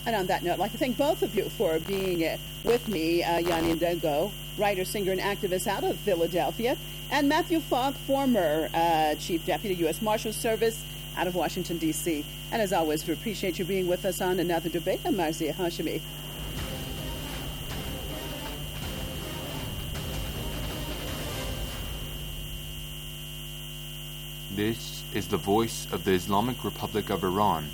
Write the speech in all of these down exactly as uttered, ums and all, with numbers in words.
And on that note, I'd like to thank both of you for being uh, with me, uh, Yanni Ndongo, writer, singer, and activist out of Philadelphia, and Matthew Falk, former uh, Chief Deputy U S Marshal Service out of Washington, D C. And as always, we appreciate you being with us on another debate. I'm Marzieh Hashemi. This is the voice of the Islamic Republic of Iran.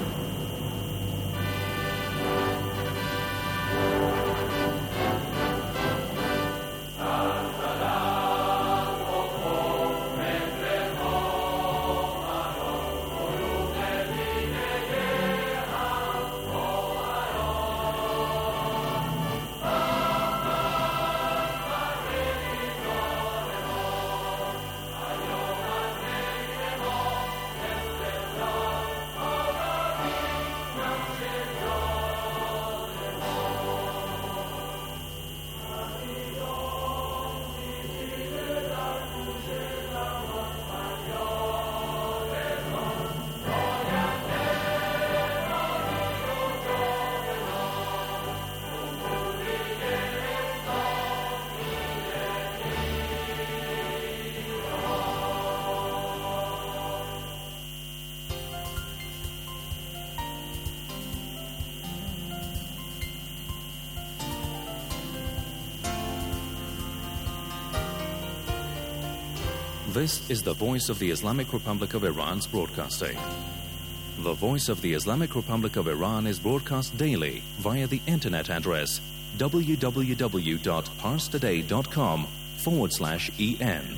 This is the voice of the Islamic Republic of Iran's broadcasting. The voice of the Islamic Republic of Iran is broadcast daily via the internet address www.parstoday.com forward slash en.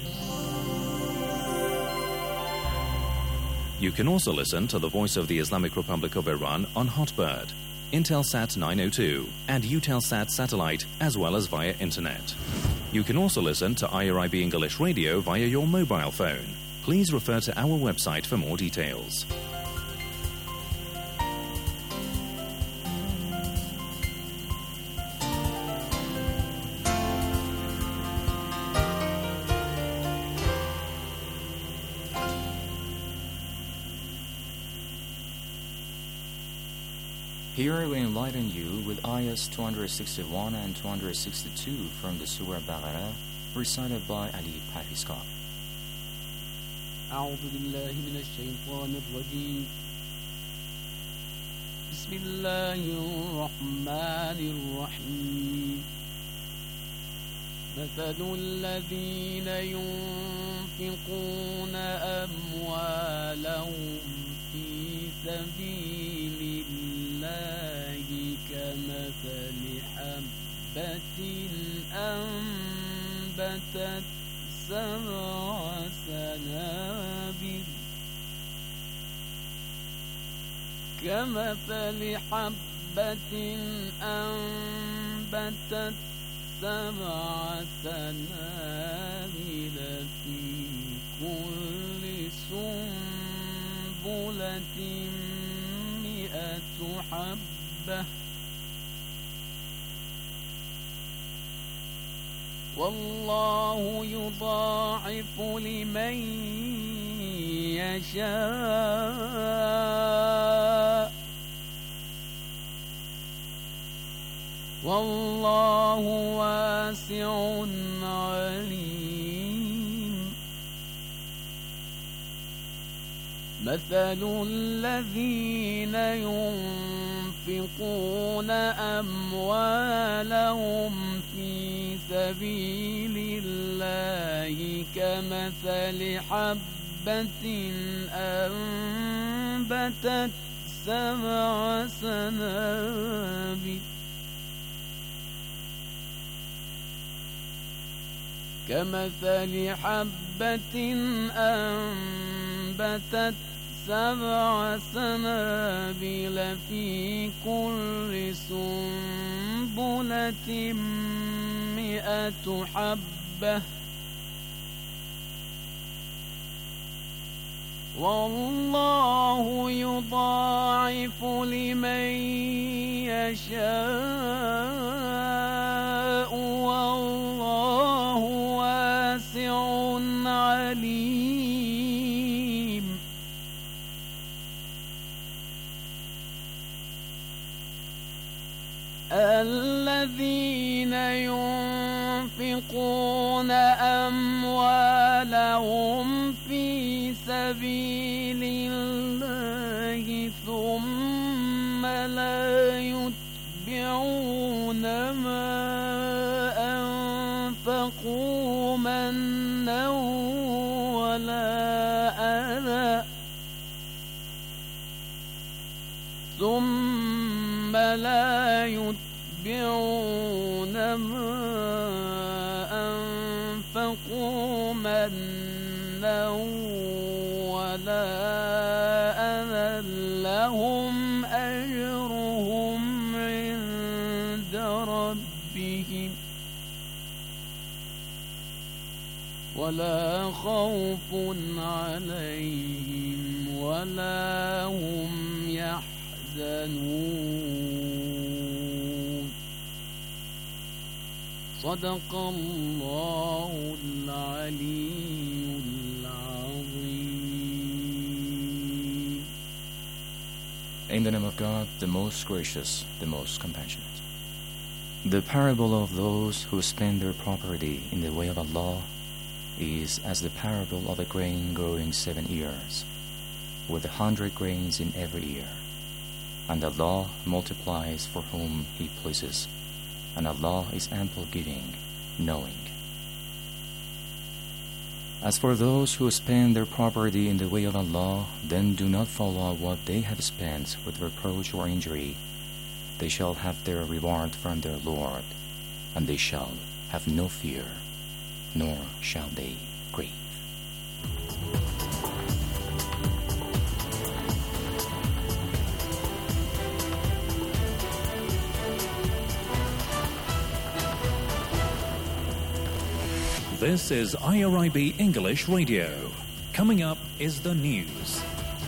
You can also listen to the voice of the Islamic Republic of Iran on Hotbird, Intelsat nine oh two, and Eutelsat satellite, as well as via internet. You can also listen to I R I B English Radio via your mobile phone. Please refer to our website for more details. Here we enlighten you with ayahs two hundred sixty-one and two hundred sixty-two from the Surah Baqarah, recited by Ali Parviskar. أعوذ بالله من الشيطان الرجيم. بسم الله الرحمن الرحيم. مثل الذين ينفقون أموالهم في سبيل الله كمثل حبة أنبتت سبع سنابل كمثل حبة أنبتت سبع سنابل في كل سنبلة مئة حبة والله يضاعف لمن يشاء والله واسع عليم. مثل الذين ينفقون أموالهم في سبيل الله كمثل حبة أنبتت سبع سنابل كمثل حبة أنبتت سبع سنابل في كل سنبلة مئة حبة والله يضاعف لمن يشاء والله واسع عليم. الذين ينفقون أموالهم في سبيل الله ثم لا يتبعون ما أنفقوا منا ولا أذى ثم لا يتبعون ما أنفقوا منا ولا أذى لهم أجرهم عند ربهم ولا خوف عليهم ولا هم يحزنون صدق الله العلي العظيم. In the name of God, the most gracious, the most compassionate. The parable of those who spend their property in the way of Allah is as the parable of a grain growing seven years, with a hundred grains in every ear. And Allah multiplies for whom He pleases, and Allah is ample giving, knowing. As for those who spend their property in the way of Allah, then do not follow what they have spent with reproach or injury. They shall have their reward from their Lord, and they shall have no fear, nor shall they grieve. This is I R I B English Radio. Coming up is the news.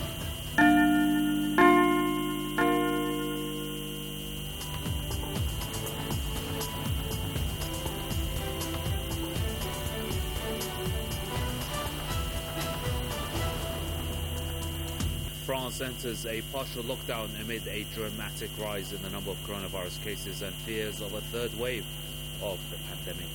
France enters a partial lockdown amid a dramatic rise in the number of coronavirus cases and fears of a third wave of the pandemic.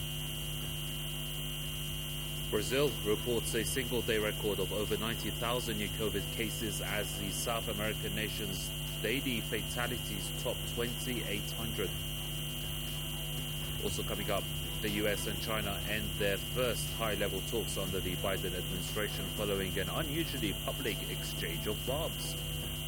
Brazil reports a single-day record of over ninety thousand new COVID cases as the South American nation's daily fatalities top twenty-eight hundred. Also coming up, the U S and China end their first high-level talks under the Biden administration following an unusually public exchange of bombs.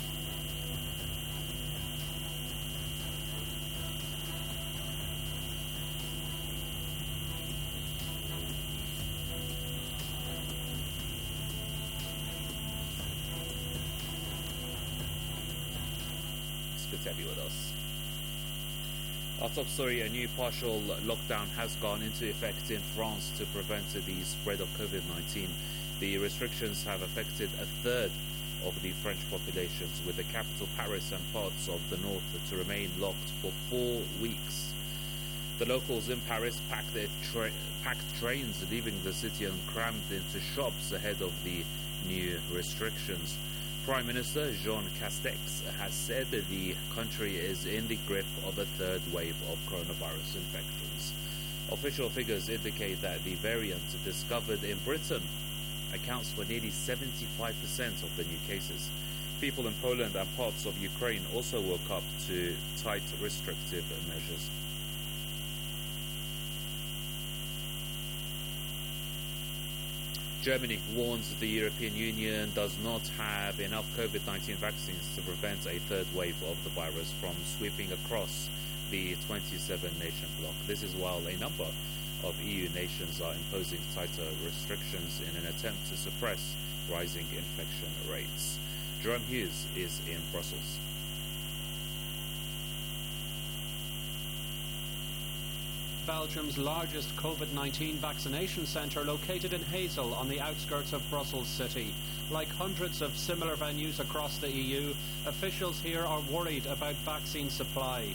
It's good to have you with us. Our top story, a new partial lockdown has gone into effect in France to prevent the spread of COVID nineteen. The restrictions have affected a third of the French populations, with the capital Paris and parts of the north to remain locked for four weeks. The locals in Paris packed, their tra- packed trains leaving the city and crammed into shops ahead of the new restrictions. Prime Minister Jean Castex has said that the country is in the grip of a third wave of coronavirus infections. Official figures indicate that the variant discovered in Britain accounts for nearly seventy-five percent of the new cases. People in Poland and parts of Ukraine also woke up to tight restrictive measures. Germany warns the European Union does not have enough COVID nineteen vaccines to prevent a third wave of the virus from sweeping across the twenty-seven nation bloc. This is while a number of E U nations are imposing tighter restrictions in an attempt to suppress rising infection rates. Jerome Hughes is in Brussels. Belgium's largest COVID nineteen vaccination centre located in Hazel on the outskirts of Brussels city. Like hundreds of similar venues across the E U, officials here are worried about vaccine supply.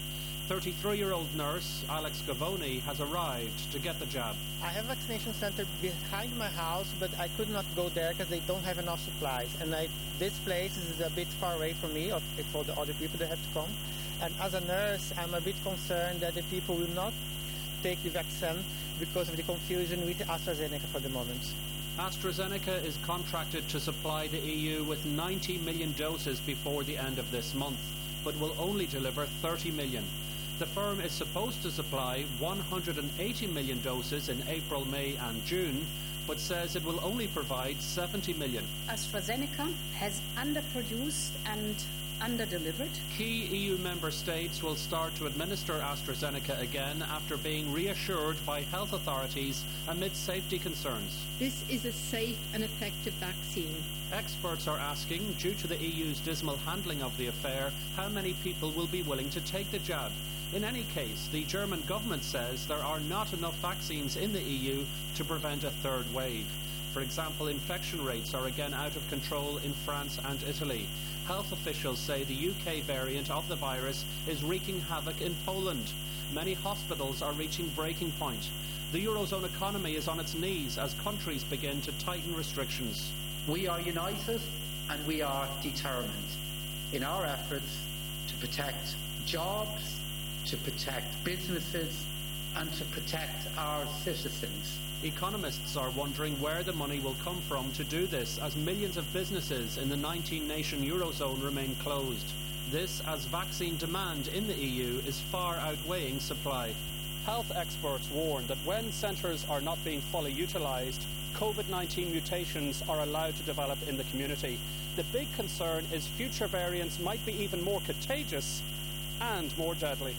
thirty-three-year-old nurse Alex Gavoni has arrived to get the jab. I have a vaccination center behind my house, but I could not go there because they don't have enough supplies. And I, this place is a bit far away from me, or for the other people that have to come. And as a nurse, I'm a bit concerned that the people will not take the vaccine because of the confusion with AstraZeneca for the moment. AstraZeneca is contracted to supply the E U with ninety million doses before the end of this month, but will only deliver thirty million. The firm is supposed to supply one hundred eighty million doses in April, May and June, but says it will only provide seventy million. AstraZeneca has underproduced and underdelivered. Key E U member states will start to administer AstraZeneca again after being reassured by health authorities amid safety concerns. This is a safe and effective vaccine. Experts are asking, due to the E U's dismal handling of the affair, how many people will be willing to take the jab. In any case, the German government says there are not enough vaccines in the E U to prevent a third wave. For example, infection rates are again out of control in France and Italy. Health officials say the U K variant of the virus is wreaking havoc in Poland. Many hospitals are reaching breaking point. The Eurozone economy is on its knees as countries begin to tighten restrictions. We are united and we are determined in our efforts to protect jobs, to protect businesses and to protect our citizens. Economists are wondering where the money will come from to do this, as millions of businesses in the nineteen-nation Eurozone remain closed. This as vaccine demand in the E U is far outweighing supply. Health experts warn that when centres are not being fully utilised, COVID nineteen mutations are allowed to develop in the community. The big concern is future variants might be even more contagious and more deadly.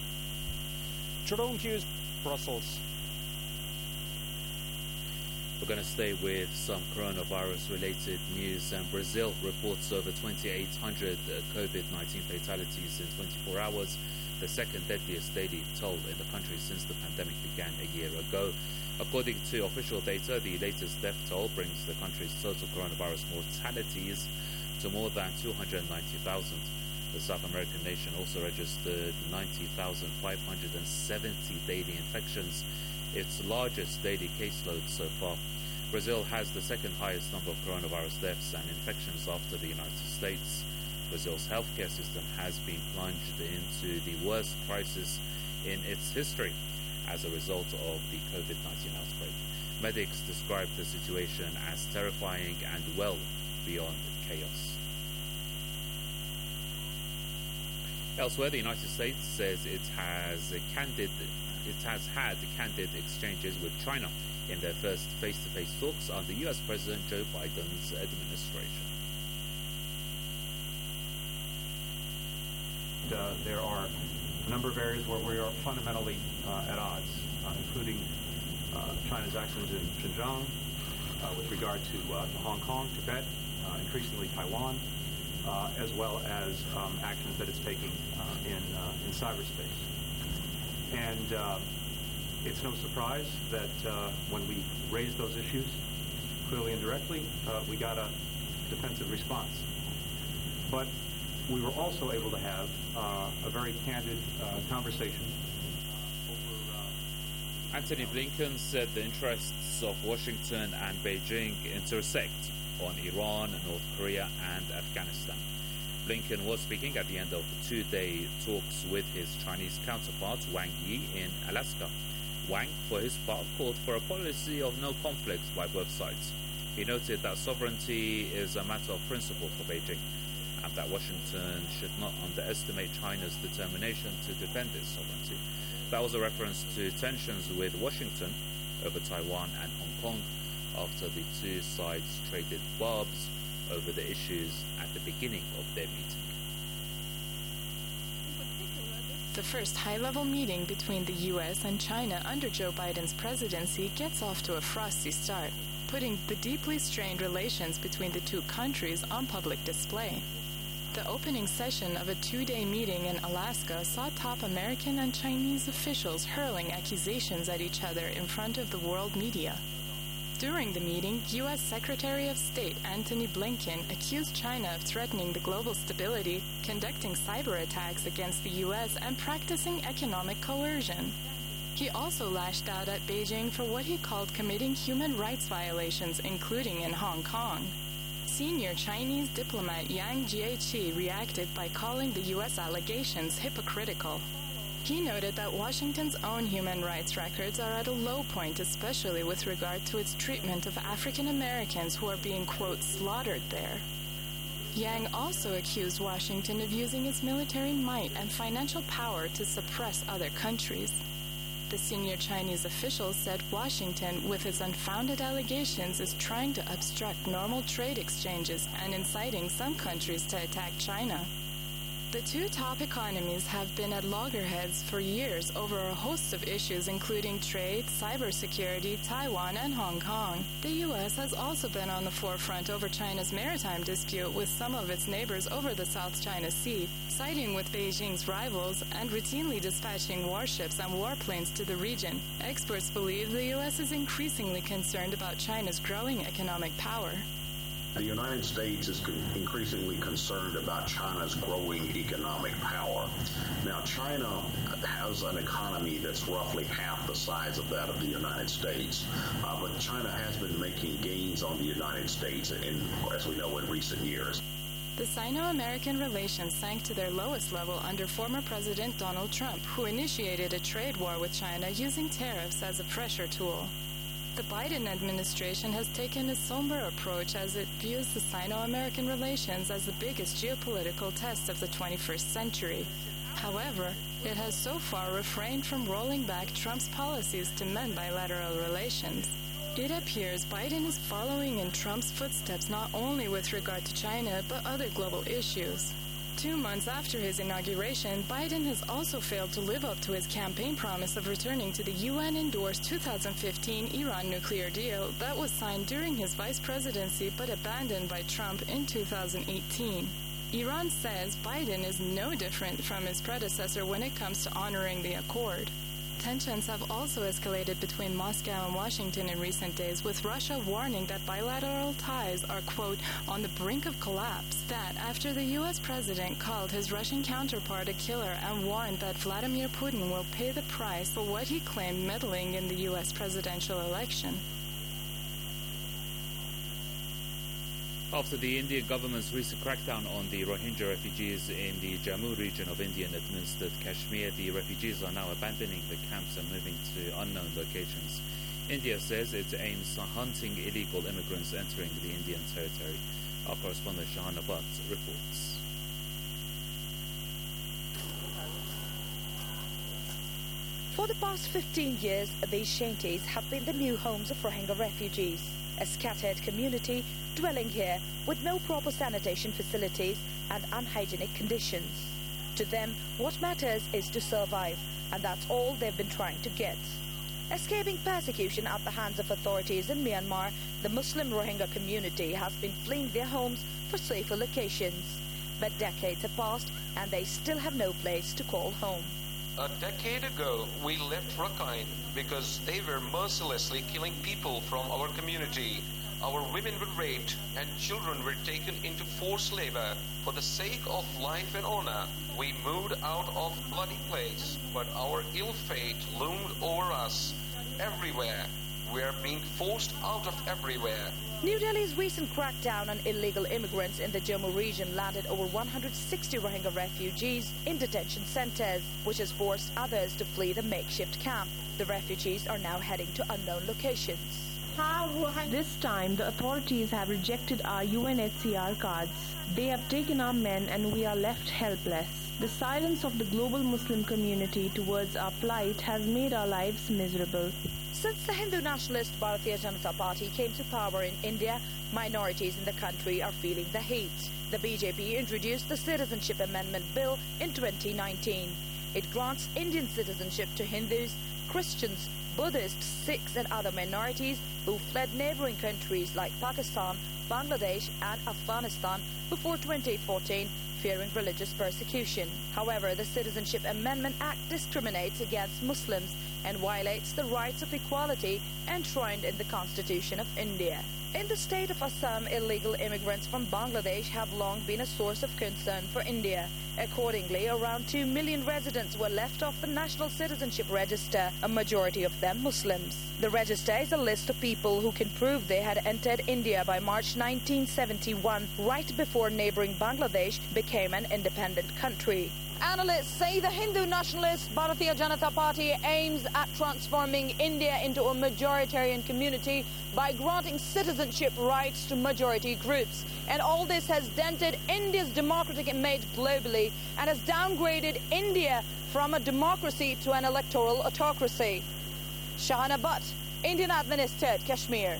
Jerome Hughes, Brussels. We're going to stay with some coronavirus-related news. And Brazil reports over twenty-eight hundred COVID nineteen fatalities in twenty-four hours, the second deadliest daily toll in the country since the pandemic began a year ago. According to official data, the latest death toll brings the country's total coronavirus mortalities to more than two hundred ninety thousand. The South American nation also registered ninety thousand five hundred seventy daily infections, its largest daily caseload so far. Brazil has the second highest number of coronavirus deaths and infections after the United States. Brazil's healthcare system has been plunged into the worst crisis in its history as a result of the COVID nineteen outbreak. Medics describe the situation as terrifying and well beyond chaos. Elsewhere, the United States says it has a candid, it has had candid exchanges with China in their first face-to-face talks under U S President Joe Biden's administration. Uh, there are a number of areas where we are fundamentally uh, at odds, uh, including uh, China's actions in Xinjiang, uh, with regard to, uh, to Hong Kong, Tibet, uh, increasingly Taiwan, uh, as well as um, actions that it's taking uh, in, uh, in cyberspace. And uh, it's no surprise that uh, when we raised those issues, clearly and directly, uh, we got a defensive response. But we were also able to have uh, a very candid uh, conversation. Over, uh... Antony Blinken said the interests of Washington and Beijing intersect on Iran, North Korea and Afghanistan. Blinken was speaking at the end of two-day talks with his Chinese counterpart Wang Yi in Alaska. Wang, for his part, called for a policy of no conflict by both sides. He noted that sovereignty is a matter of principle for Beijing, and that Washington should not underestimate China's determination to defend its sovereignty. That was a reference to tensions with Washington over Taiwan and Hong Kong after the two sides traded barbs over the issues at the beginning of their meeting. The first high-level meeting between the U S and China under Joe Biden's presidency gets off to a frosty start, putting the deeply strained relations between the two countries on public display. The opening session of a two-day meeting in Alaska saw top American and Chinese officials hurling accusations at each other in front of the world media. During the meeting, U S Secretary of State Antony Blinken accused China of threatening the global stability, conducting cyber attacks against the U S, and practicing economic coercion. He also lashed out at Beijing for what he called committing human rights violations, including in Hong Kong. Senior Chinese diplomat Yang Jiechi reacted by calling the U S allegations hypocritical. He noted that Washington's own human rights records are at a low point, especially with regard to its treatment of African Americans who are being, quote, slaughtered there. Yang also accused Washington of using its military might and financial power to suppress other countries. The senior Chinese official said Washington, with its unfounded allegations, is trying to obstruct normal trade exchanges and inciting some countries to attack China. The two top economies have been at loggerheads for years over a host of issues including trade, cybersecurity, Taiwan, and Hong Kong. The U S has also been on the forefront over China's maritime dispute with some of its neighbors over the South China Sea, siding with Beijing's rivals and routinely dispatching warships and warplanes to the region. Experts believe the U S is increasingly concerned about China's growing economic power. The United States is con- increasingly concerned about China's growing economic power. Now, China has an economy that's roughly half the size of that of the United States, uh, but China has been making gains on the United States, in, as we know, in recent years. The Sino-American relations sank to their lowest level under former President Donald Trump, who initiated a trade war with China using tariffs as a pressure tool. The Biden administration has taken a somber approach as it views the Sino-American relations as the biggest geopolitical test of the twenty-first century. However, it has so far refrained from rolling back Trump's policies to mend bilateral relations. It appears Biden is following in Trump's footsteps not only with regard to China, but other global issues. Two months after his inauguration, Biden has also failed to live up to his campaign promise of returning to the U N-endorsed two thousand fifteen Iran nuclear deal that was signed during his vice presidency but abandoned by Trump in two thousand eighteen. Iran says Biden is no different from his predecessor when it comes to honoring the accord. Tensions have also escalated between Moscow and Washington in recent days, with Russia warning that bilateral ties are, quote, on the brink of collapse. That after the U S president called his Russian counterpart a killer and warned that Vladimir Putin will pay the price for what he claimed meddling in the U S presidential election. After the Indian government's recent crackdown on the Rohingya refugees in the Jammu region of Indian-administered Kashmir, the refugees are now abandoning the camps and moving to unknown locations. India says it aims at hunting illegal immigrants entering the Indian territory. Our correspondent Shahana Butt reports. For the past fifteen years, these shanties have been the new homes of Rohingya refugees, a scattered community dwelling here with no proper sanitation facilities and unhygienic conditions. To them, what matters is to survive, and that's all they've been trying to get. Escaping persecution at the hands of authorities in Myanmar, the Muslim Rohingya community has been fleeing their homes for safer locations. But decades have passed, and they still have no place to call home. A decade ago, we left Rakhine because they were mercilessly killing people from our community. Our women were raped and children were taken into forced labor. For the sake of life and honor, we moved out of bloody place, but our ill fate loomed over us. Everywhere, we are being forced out of everywhere. New Delhi's recent crackdown on illegal immigrants in the Jammu region landed over one hundred sixty Rohingya refugees in detention centers, which has forced others to flee the makeshift camp. The refugees are now heading to unknown locations. This time, the authorities have rejected our U N H C R cards. They have taken our men and we are left helpless. The silence of the global Muslim community towards our plight has made our lives miserable. Since the Hindu nationalist Bharatiya Janata Party came to power in India, minorities in the country are feeling the heat. The B J P introduced the Citizenship Amendment Bill in twenty nineteen. It grants Indian citizenship to Hindus, Christians, Buddhists, Sikhs and other minorities who fled neighboring countries like Pakistan, Bangladesh and Afghanistan before twenty fourteen, fearing religious persecution. However, the Citizenship Amendment Act discriminates against Muslims and violates the rights of equality enshrined in the Constitution of India. In the state of Assam, illegal immigrants from Bangladesh have long been a source of concern for India. Accordingly, around two million residents were left off the National Citizenship Register, a majority of them Muslims. The register is a list of people who can prove they had entered India by March nineteen seventy-one, right before neighboring Bangladesh became an independent country. Analysts say the Hindu nationalist Bharatiya Janata Party aims at transforming India into a majoritarian community by granting citizenship rights to majority groups. And all this has dented India's democratic image globally and has downgraded India from a democracy to an electoral autocracy. Shahana Butt, Indian-administered Kashmir.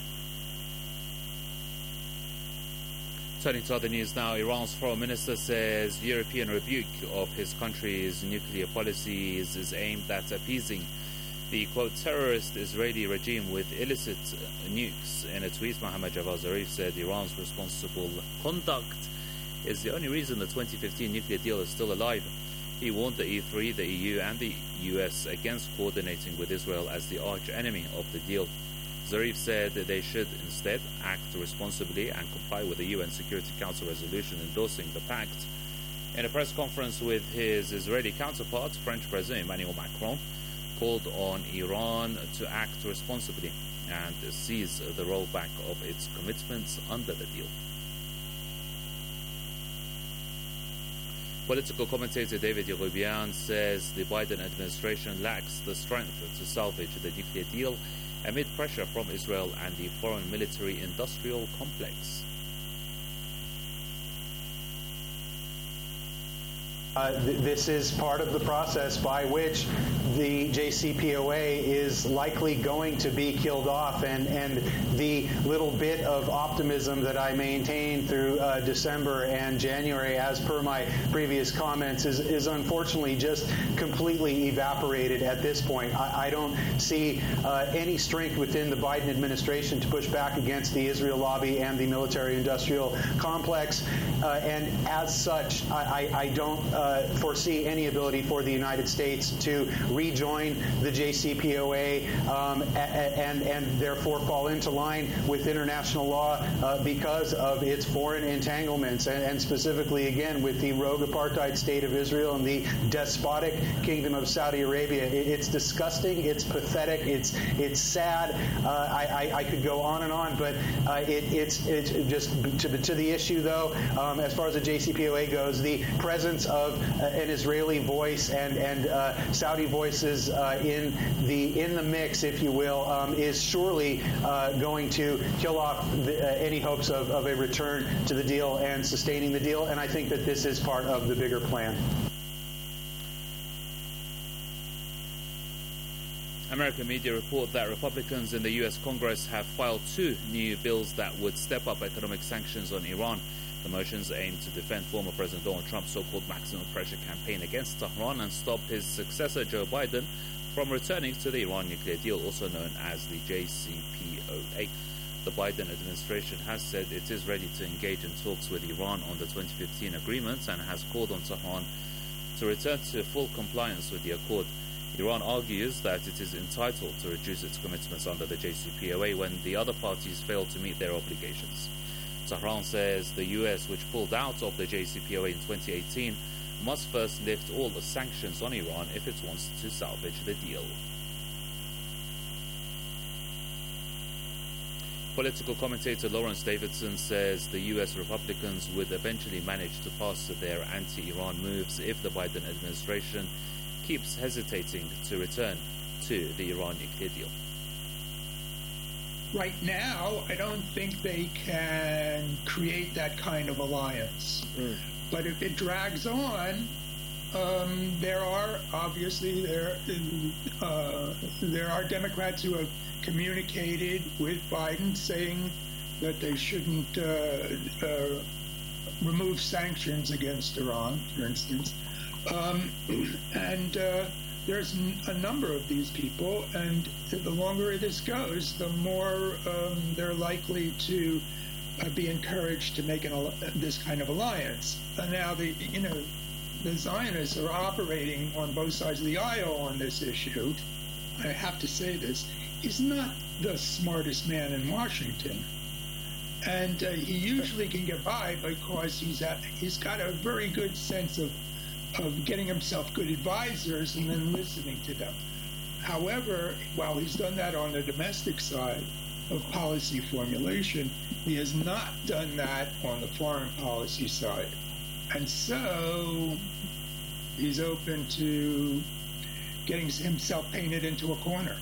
Turning to other news now, Iran's foreign minister says European rebuke of his country's nuclear policies is aimed at appeasing the, quote, terrorist Israeli regime with illicit nukes. In a tweet, Mohammad Javad Zarif said Iran's responsible conduct is the only reason the twenty fifteen nuclear deal is still alive. He warned the E three, the E U and the U S against coordinating with Israel as the arch-enemy of the deal. Zarif said that they should instead act responsibly and comply with the U N Security Council resolution endorsing the pact. In a press conference with his Israeli counterpart, French President Emmanuel Macron called on Iran to act responsibly and seize the rollback of its commitments under the deal. Political commentator David Yerobian says the Biden administration lacks the strength to salvage the nuclear deal amid pressure from Israel and the foreign military-industrial complex. Uh, th- this is part of the process by which the J C P O A is likely going to be killed off, and, and the little bit of optimism that I maintained through uh, December and January, as per my previous comments, is, is unfortunately just completely evaporated at this point. I, I don't see uh, any strength within the Biden administration to push back against the Israel lobby and the military-industrial complex, uh, and as such, I, I, I don't uh, foresee any ability for the United States to rejoin the J C P O A um, and, and therefore fall into line with international law uh, because of its foreign entanglements, and, and specifically, again, with the rogue apartheid state of Israel and the despotic kingdom of Saudi Arabia. It, it's disgusting, it's pathetic, it's it's sad. Uh, I, I, I could go on and on, but uh, it, it's, it's just to the, to the issue, though, um, as far as the J C P O A goes, the presence of uh, an Israeli voice and, and uh, Saudi voices uh, in the in the mix, if you will, um, is surely uh, going to kill off the, uh, any hopes of, of a return to the deal and sustaining the deal. And I think that this is part of the bigger plan. American media report that Republicans in the U S Congress have filed two new bills that would step up economic sanctions on Iran. The motions aim to defend former President Donald Trump's so-called maximum pressure campaign against Tehran and stop his successor, Joe Biden, from returning to the Iran nuclear deal, also known as the J C P O A. The Biden administration has said it is ready to engage in talks with Iran on the twenty fifteen agreements and has called on Tehran to return to full compliance with the accord. Iran argues that it is entitled to reduce its commitments under the J C P O A when the other parties fail to meet their obligations. Tehran says the U S, which pulled out of the J C P O A in twenty eighteen, must first lift all the sanctions on Iran if it wants to salvage the deal. Political commentator Lawrence Davidson says the U S Republicans would eventually manage to pass their anti-Iran moves if the Biden administration keeps hesitating to return to the Iran nuclear deal. Right now, I don't think they can create that kind of alliance. Mm. But if it drags on, um, there are obviously there uh, there are Democrats who have communicated with Biden saying that they shouldn't uh, uh, remove sanctions against Iran, for instance. Um, and uh, there's a number of these people, and the longer this goes, the more um, they're likely to uh, be encouraged to make an, this kind of alliance. Uh, now, the you know, the Zionists are operating on both sides of the aisle on this issue. I have to say this. He's not the smartest man in Washington. And uh, he usually can get by because he's at, he's got a very good sense of, of getting himself good advisors and then listening to them. However, while he's done that on the domestic side of policy formulation, he has not done that on the foreign policy side. And so he's open to getting himself painted into a corner.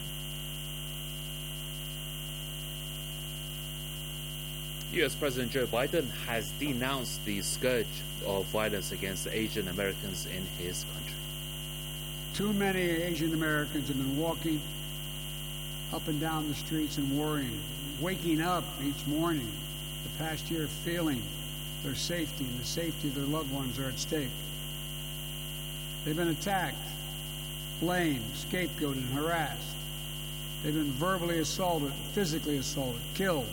U S President Joe Biden has denounced the scourge of violence against Asian Americans in his country. Too many Asian Americans have been walking up and down the streets and worrying, waking up each morning the past year feeling their safety and the safety of their loved ones are at stake. They've been attacked, blamed, scapegoated, and harassed. They've been verbally assaulted, physically assaulted, killed.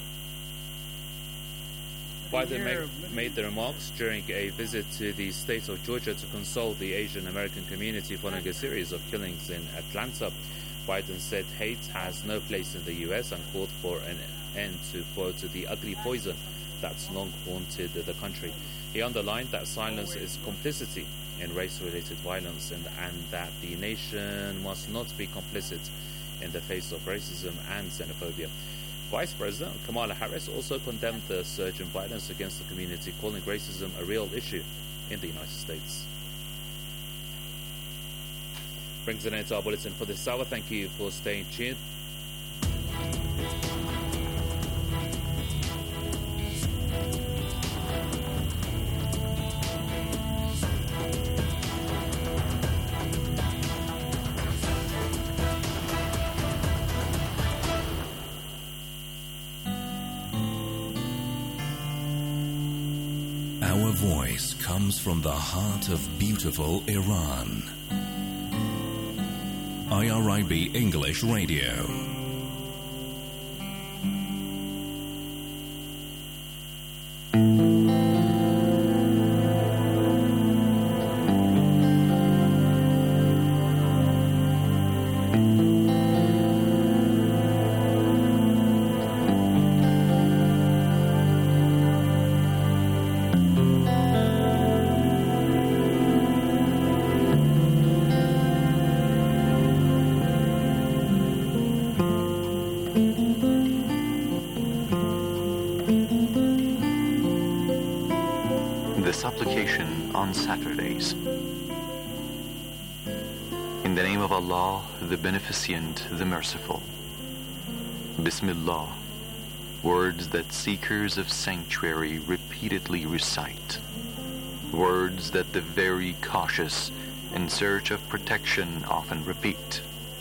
Biden made, made the remarks during a visit to the state of Georgia to console the Asian American community following a series of killings in Atlanta. Biden said hate has no place in the U S and called for an end to, quote, the ugly poison that's long haunted the country. He underlined that silence is complicity in race-related violence and, and that the nation must not be complicit in the face of racism and xenophobia. Vice President Kamala Harris also condemned the surge in violence against the community, calling racism a real issue in the United States. Brings an end to our bulletin for this hour. Thank you for staying tuned. Our voice comes from the heart of beautiful Iran. I R I B English Radio. Supplication on Saturdays. In the name of Allah, the Beneficent, the Merciful. Bismillah, words that seekers of sanctuary repeatedly recite, words that the very cautious in search of protection often repeat.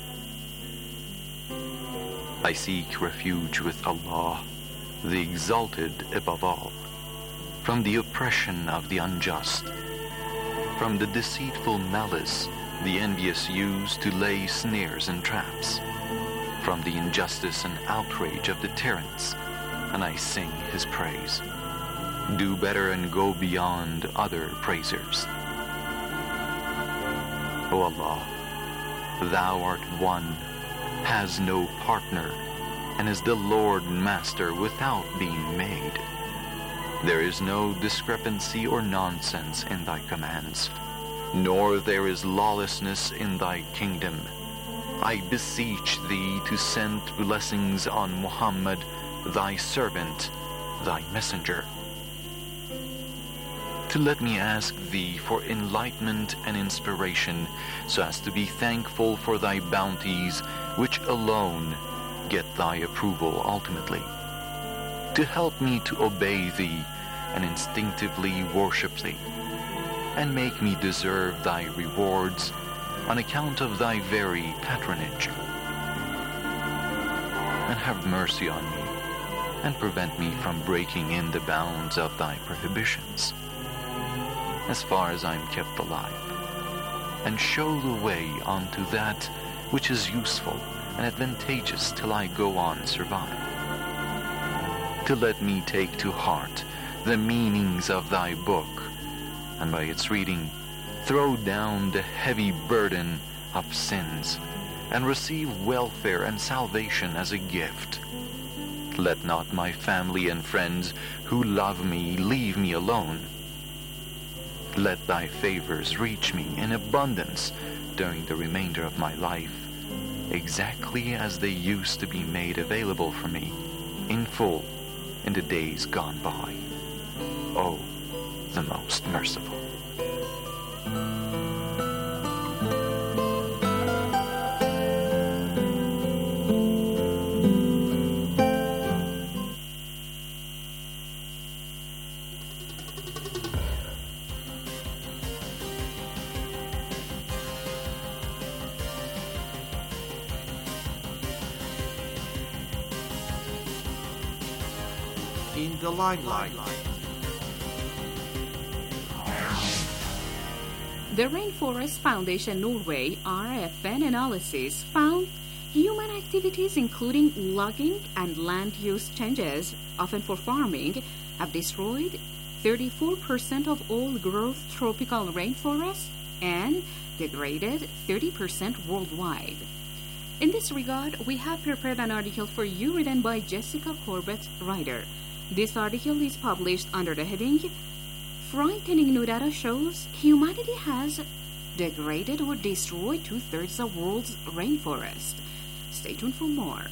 I seek refuge with Allah, the Exalted above all, from the oppression of the unjust, from the deceitful malice the envious use to lay snares and traps, from the injustice and outrage of the tyrants, and I sing his praise. Do better and go beyond other praisers. O Allah, Thou art one, has no partner, and is the Lord and Master without being made. There is no discrepancy or nonsense in thy commands, nor there is lawlessness in thy kingdom. I beseech thee to send blessings on Muhammad, thy servant, thy messenger. To let me ask thee for enlightenment and inspiration, so as to be thankful for thy bounties, which alone get thy approval ultimately. To help me to obey thee and instinctively worship thee, and make me deserve thy rewards on account of thy very patronage. And have mercy on me, and prevent me from breaking in the bounds of thy prohibitions, as far as I am kept alive, and show the way unto that which is useful and advantageous till I go on survive. to let me take to heart the meanings of thy book, and by its reading throw down the heavy burden of sins, and receive welfare and salvation as a gift. Let not my family and friends who love me leave me alone. Let thy favors reach me in abundance during the remainder of my life, exactly as they used to be made available for me in full in the days gone by. O, the most merciful. In the limelight. The Rainforest Foundation Norway R F N analysis found human activities including logging and land use changes, often for farming, have destroyed thirty-four percent of old-growth tropical rainforests and degraded thirty percent worldwide. In this regard, we have prepared an article for you written by Jessica Corbett, writer. This article is published under the heading, Frightening New Data Shows Humanity Has Degraded or Destroyed Two-Thirds of the World's Rainforest. Stay tuned for more.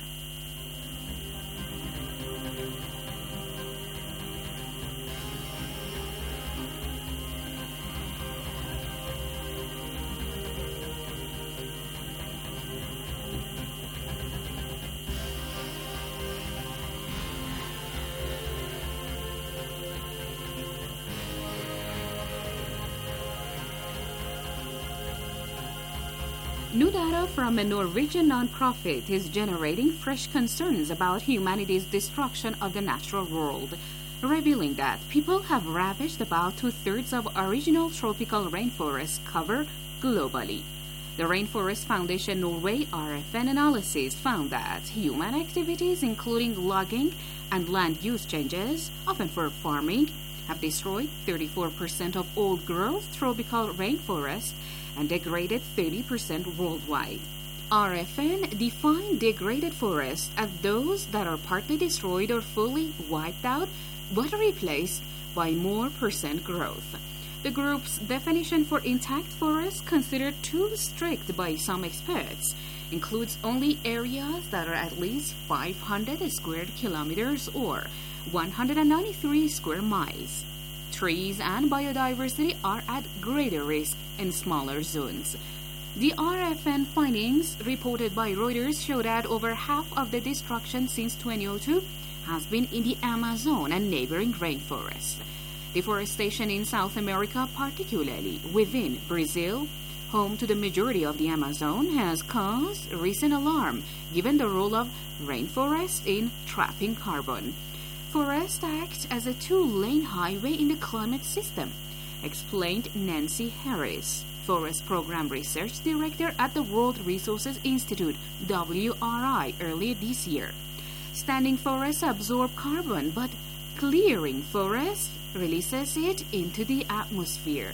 New data from a Norwegian non-profit is generating fresh concerns about humanity's destruction of the natural world, revealing that people have ravaged about two-thirds of original tropical rainforest cover globally. The Rainforest Foundation Norway R F N analysis found that human activities, including logging and land use changes, often for farming, have destroyed thirty-four percent of old-growth tropical rainforests and degraded thirty percent worldwide. R F N defined degraded forests as those that are partly destroyed or fully wiped out but replaced by more percent growth. The group's definition for intact forests, considered too strict by some experts, includes only areas that are at least five hundred square kilometers or one hundred ninety-three square miles. Trees and biodiversity are at greater risk in smaller zones. The R F N findings reported by Reuters show that over half of the destruction since twenty oh two has been in the Amazon and neighboring rainforests. Deforestation in South America, particularly within Brazil, home to the majority of the Amazon, has caused recent alarm given the role of rainforests in trapping carbon. Forests act as a two-lane highway in the climate system, explained Nancy Harris, Forest Program Research Director at the World Resources Institute, W R I, earlier this year. Standing forests absorb carbon, but clearing forests releases it into the atmosphere.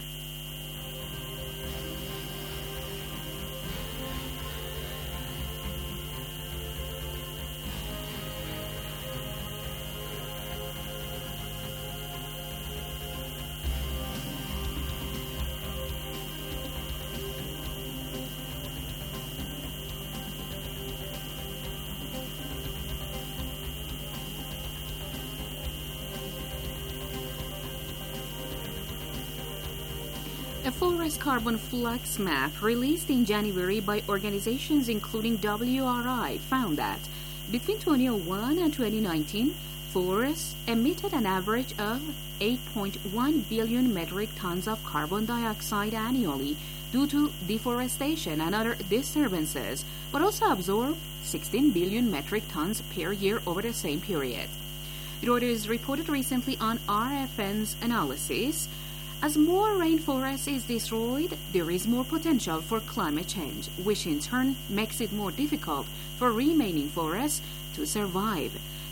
A forest carbon flux map released in January by organizations including W R I found that between twenty oh one and twenty nineteen, forests emitted an average of eight point one billion metric tons of carbon dioxide annually due to deforestation and other disturbances, but also absorbed sixteen billion metric tons per year over the same period. Reuters reported recently on R F N's analysis, as more rainforest is destroyed, there is more potential for climate change, which in turn makes it more difficult for remaining forests to survive.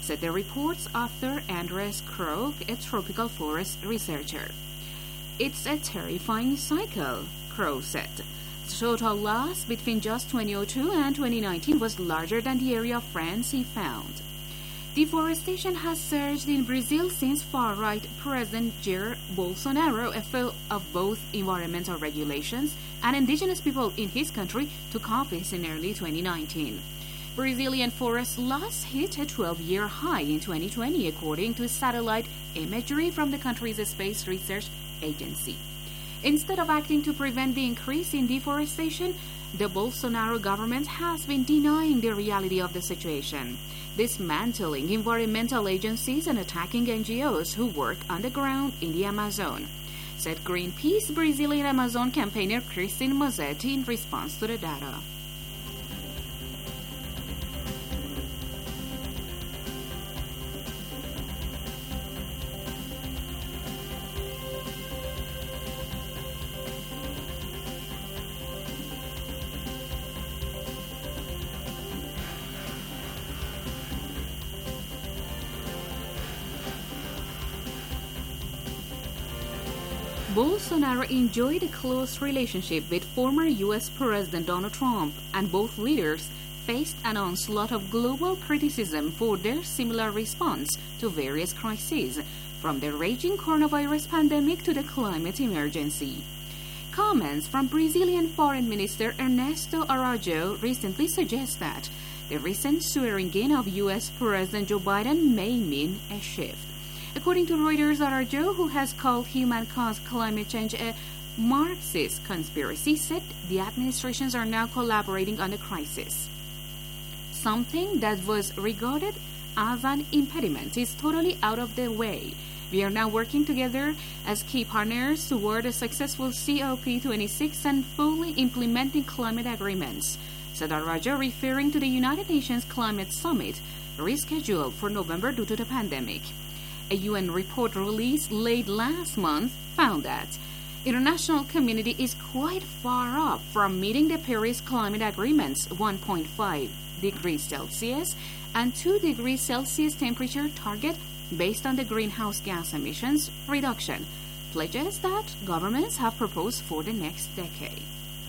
said the report's author Andres Krog, a tropical forest researcher. It's a terrifying cycle, Krog said. The total loss between just twenty oh two and twenty nineteen was larger than the area of France he found. Deforestation has surged in Brazil since far-right President Jair Bolsonaro, a foe of both environmental regulations and indigenous people in his country, took office in early twenty nineteen. Brazilian forest loss hit a twelve-year high in twenty twenty, according to satellite imagery from the country's space research agency. Instead of acting to prevent the increase in deforestation, the Bolsonaro government has been denying the reality of the situation, dismantling environmental agencies and attacking N G Os who work on the ground in the Amazon, said Greenpeace Brazilian Amazon campaigner Christine Mazzetti in response to the data. Bolsonaro enjoyed a close relationship with former U S President Donald Trump, and both leaders faced an onslaught of global criticism for their similar response to various crises, from the raging coronavirus pandemic to the climate emergency. Comments from Brazilian Foreign Minister Ernesto Araújo recently suggest that the recent swearing in of U S President Joe Biden may mean a shift. According to Reuters, Araújo, who has called human-caused climate change a Marxist conspiracy, said the administrations are now collaborating on the crisis. Something that was regarded as an impediment is totally out of the way. We are now working together as key partners toward a successful C O P twenty-six and fully implementing climate agreements, said Araújo, referring to the United Nations Climate Summit rescheduled for November due to the pandemic. A U N report released late last month found that international community is quite far off from meeting the Paris Climate Agreement's one point five degrees Celsius and two degrees Celsius temperature target based on the greenhouse gas emissions reduction, pledges that governments have proposed for the next decade.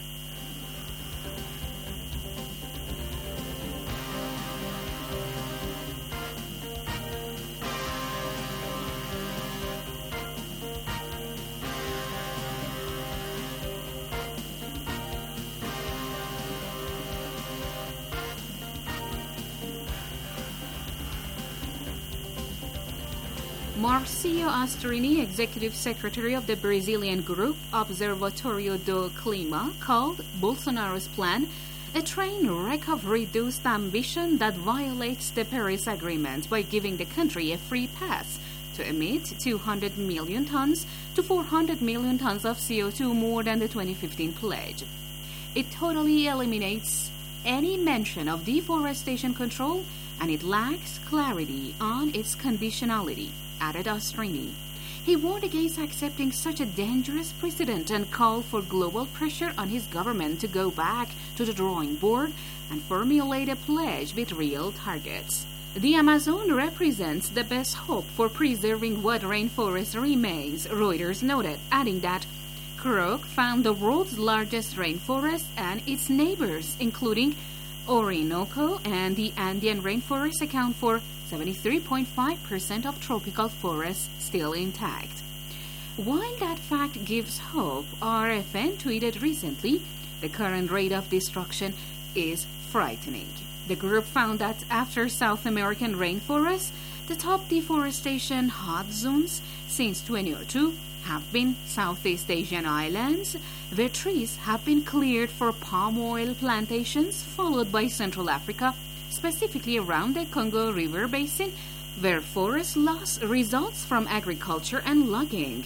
Marcio Astrini, executive secretary of the Brazilian group Observatório do Clima, called Bolsonaro's plan a train wreck of reduced ambition that violates the Paris Agreement by giving the country a free pass to emit two hundred million tons to four hundred million tons of C O two more than the twenty fifteen pledge. It totally eliminates any mention of deforestation control, and it lacks clarity on its conditionality, added Astrini. He warned against accepting such a dangerous precedent and called for global pressure on his government to go back to the drawing board and formulate a pledge with real targets. The Amazon represents the best hope for preserving what rainforest remains, Reuters noted, adding that Krog found the world's largest rainforest and its neighbors, including Orinoco and the Andean rainforest, account for seventy-three point five percent of tropical forests still intact. While that fact gives hope, R F N tweeted recently, the current rate of destruction is frightening. The group found that after South American rainforests, the top deforestation hot zones since twenty oh two have been Southeast Asian islands, where trees have been cleared for palm oil plantations, followed by Central Africa, specifically around the Congo River Basin, where forest loss results from agriculture and logging.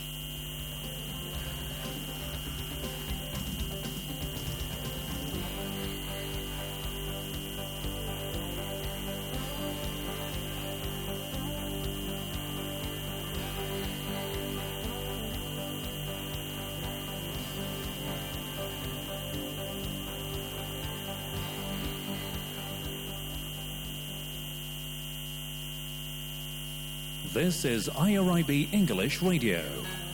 This is I R I B English Radio.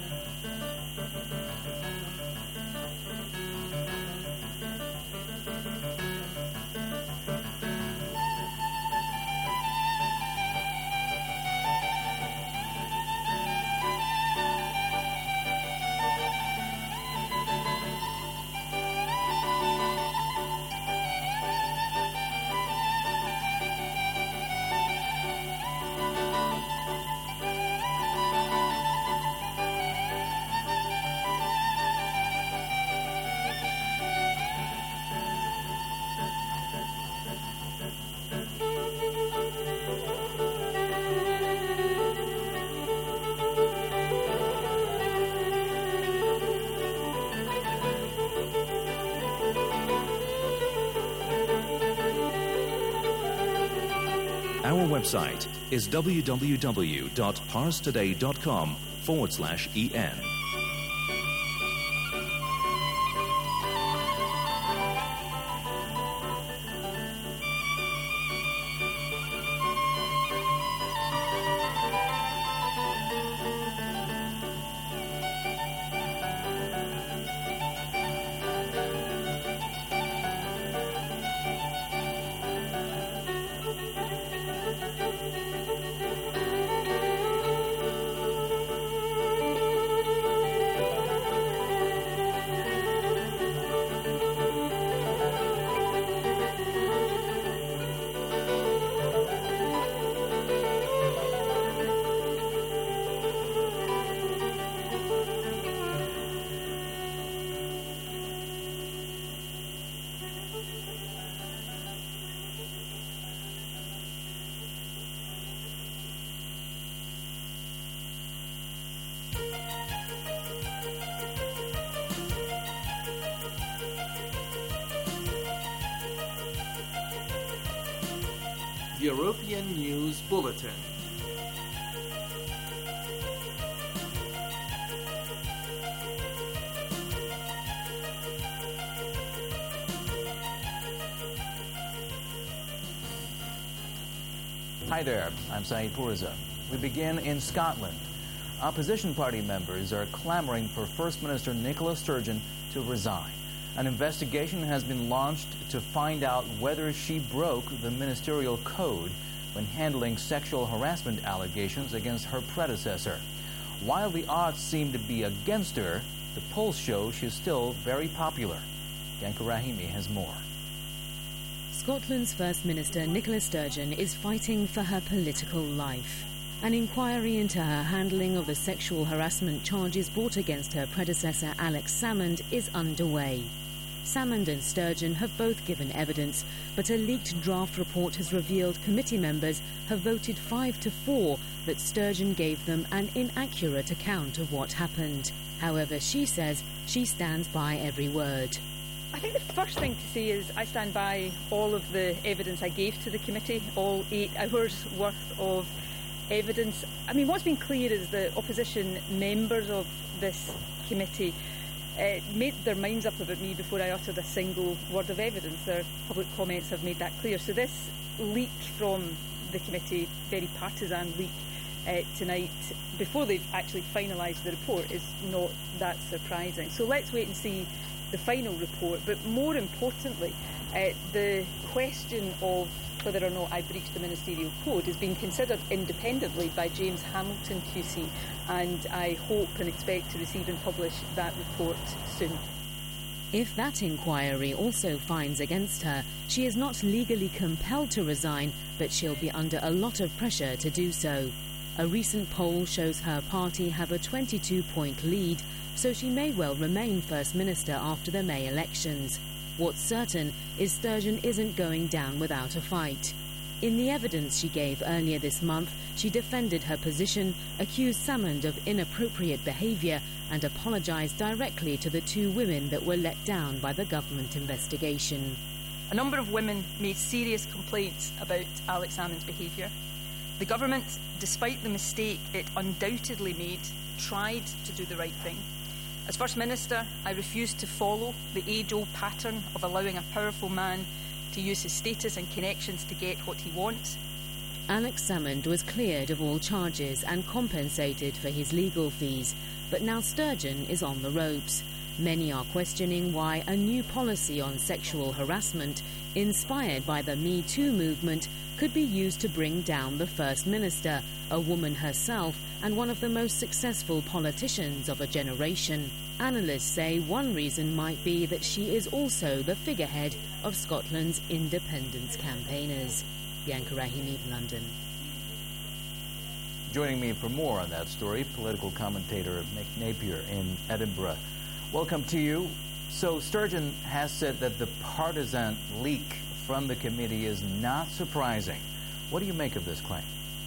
Our website is w w w dot pars today dot com forward slash en. European News Bulletin. Hi there, I'm Saeed Pourza. We begin in Scotland. Opposition party members are clamoring for First Minister Nicola Sturgeon to resign. An investigation has been launched to find out whether she broke the ministerial code when handling sexual harassment allegations against her predecessor. While the odds seem to be against her, the polls show she's still very popular. Yanka Rahimi has more. Scotland's First Minister Nicola Sturgeon is fighting for her political life. An inquiry into her handling of the sexual harassment charges brought against her predecessor Alex Salmond is underway. Salmond and Sturgeon have both given evidence, but a leaked draft report has revealed committee members have voted five to four that Sturgeon gave them an inaccurate account of what happened. However, she says she stands by every word. I think the first thing to say is I stand by all of the evidence I gave to the committee, all eight hours worth of evidence. I mean, what's been clear is the opposition members of this committee uh, made their minds up about me before I uttered a single word of evidence. Their public comments have made that clear. So this leak from the committee, very partisan leak uh, tonight, before they've actually finalised the report, is not that surprising. So let's wait and see the final report. But more importantly, uh, the question of whether or not I breached the ministerial code is being considered independently by James Hamilton Q C, and I hope and expect to receive and publish that report soon. If that inquiry also finds against her, she is not legally compelled to resign, but she'll be under a lot of pressure to do so. A recent poll shows her party have a twenty-two point lead, so she may well remain First Minister after the May elections. What's certain is Sturgeon isn't going down without a fight. In the evidence she gave earlier this month, she defended her position, accused Salmond of inappropriate behaviour, and apologised directly to the two women that were let down by the government investigation. A number of women made serious complaints about Alex Salmond's behaviour. The government, despite the mistake it undoubtedly made, tried to do the right thing. As First Minister, I refused to follow the age-old pattern of allowing a powerful man to use his status and connections to get what he wants. Alex Salmond was cleared of all charges and compensated for his legal fees, but now Sturgeon is on the ropes. Many are questioning why a new policy on sexual harassment, inspired by the Me Too movement, could be used to bring down the First Minister, a woman herself and one of the most successful politicians of a generation. Analysts say one reason might be that she is also the figurehead of Scotland's independence campaigners. Bianca Rahimi, London. Joining me for more on that story, political commentator Mick Napier in Edinburgh. Welcome to you. So Sturgeon has said that the partisan leak from the committee is not surprising. What do you make of this claim?